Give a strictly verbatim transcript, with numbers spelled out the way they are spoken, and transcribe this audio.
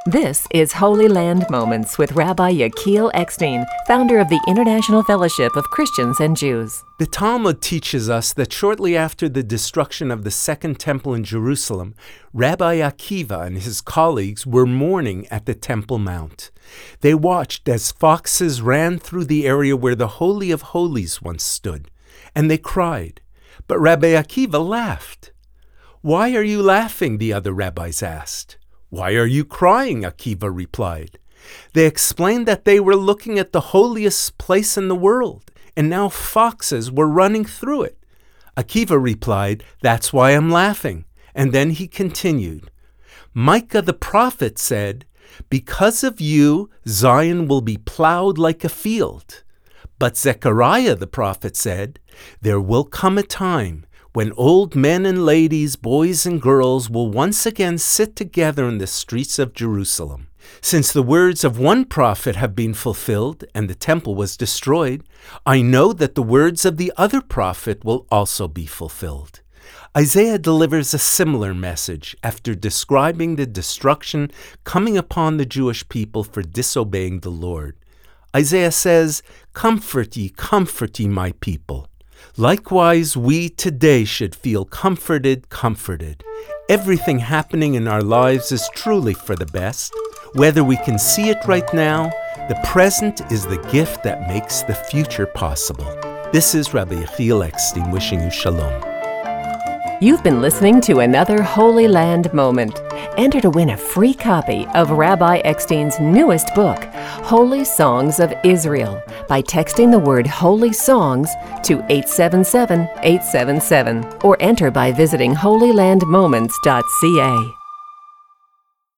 This is Holy Land Moments with Rabbi Yechiel Eckstein, founder of the International Fellowship of Christians and Jews. The Talmud teaches us that shortly after the destruction of the Second Temple in Jerusalem, Rabbi Akiva and his colleagues were mourning at the Temple Mount. They watched as foxes ran through the area where the Holy of Holies once stood, and they cried. But Rabbi Akiva laughed. "Why are you laughing?" the other rabbis asked. "Why are you crying?" Akiva replied. They explained that they were looking at the holiest place in the world, and now foxes were running through it. Akiva replied, "That's why I'm laughing." And then he continued, "Micah the prophet said, 'Because of you, Zion will be plowed like a field.' But Zechariah the prophet said, 'There will come a time when old men and ladies, boys and girls will once again sit together in the streets of Jerusalem.' Since the words of one prophet have been fulfilled and the temple was destroyed, I know that the words of the other prophet will also be fulfilled." Isaiah delivers a similar message after describing the destruction coming upon the Jewish people for disobeying the Lord. Isaiah says, "Comfort ye, comfort ye, my people." Likewise, we today should feel comforted, comforted. Everything happening in our lives is truly for the best. Whether we can see it right now, the present is the gift that makes the future possible. This is Rabbi Yechiel Eckstein wishing you shalom. You've been listening to another Holy Land Moment. Enter to win a free copy of Rabbi Eckstein's newest book, Holy Songs of Israel, by texting the word Holy Songs to eight seven seven eight seven seven or enter by visiting holy land moments dot c a.